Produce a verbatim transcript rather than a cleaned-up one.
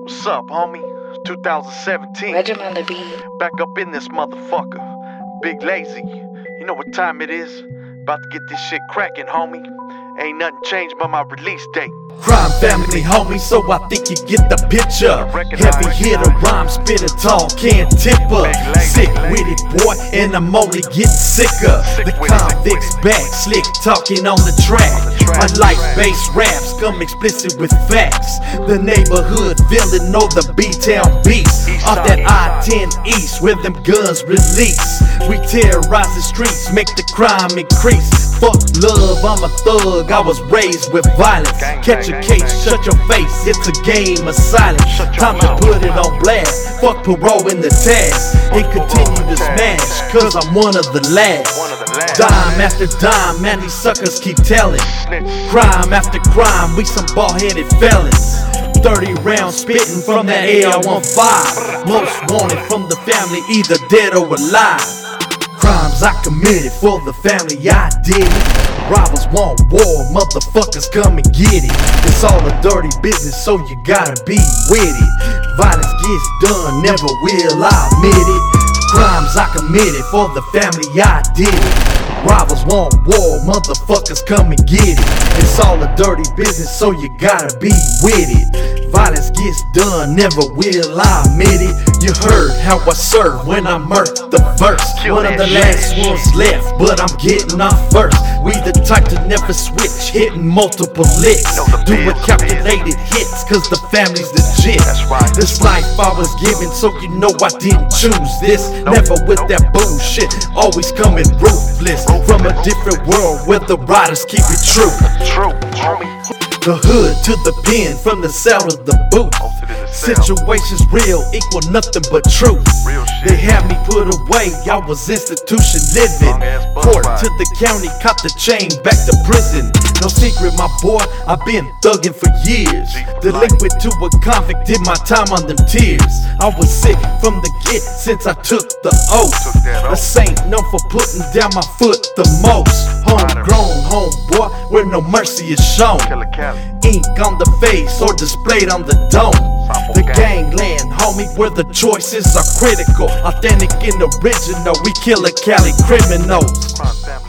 What's up, homie? two thousand seventeen. Regiment on the beat. Back up in this motherfucker. Big Lazy. You know what time it is? About to get this shit cracking, homie. Ain't nothing changed but my release date. Crime family, homie, so I think you get the picture. Heavy hitter, rhyme spitter, tall can tipper. Sick with it, boy, and I'm only getting sicker. The convicts back, slick talking on the track. My life-based raps come explicit with facts. The neighborhood villain know the B-Town beast. Off that I ten East where them guns release. We terrorize the streets, make the crime increase. Fuck love, I'm a thug, I was raised with violence. Catch a case, shut your face, it's a game of silence. Time to put it on blast, fuck parole in the task. And continue to smash, cause I'm one of the last. Dime after dime, man, these suckers keep telling. Crime after crime, we some bald-headed felons. Thirty rounds spitting from that A R fifteen. Most wanted from the family, either dead or alive. Crimes I committed for the family, I did it. Robbers want war, motherfuckers come and get it. It's all a dirty business, so you gotta be with it. Violence gets done, never will I admit it. Crimes I committed for the family, I did it. Robbers want war, motherfuckers come and get it. It's all a dirty business, so you gotta be with it. Violence gets done, never will I admit it. You heard how I serve when I murked the verse. One of the last ones left, but I'm getting off first. We the type to never switch, hitting multiple licks. Doing calculated hits, cause the family's legit. This life I was given, so you know I didn't choose this. Never with that bullshit, always coming ruthless. From a different world where the riders keep it true. The hood to the pen, from the cell to the booth. Situations real, equal nothing but truth. They had me put away, I was institution living. Court to the county, caught the chain, back to prison. No secret, my boy, I've been thugging for years. Delinquent to a convict, did my time on them tears. I was sick from the get since I took the oath. A saint known for putting down my foot the most. Homegrown, homeboy, where no mercy is shown. Ink on the face or displayed on the dome. The gangland, homie, where the choices are critical. Authentic and original, we kill a Cali criminals.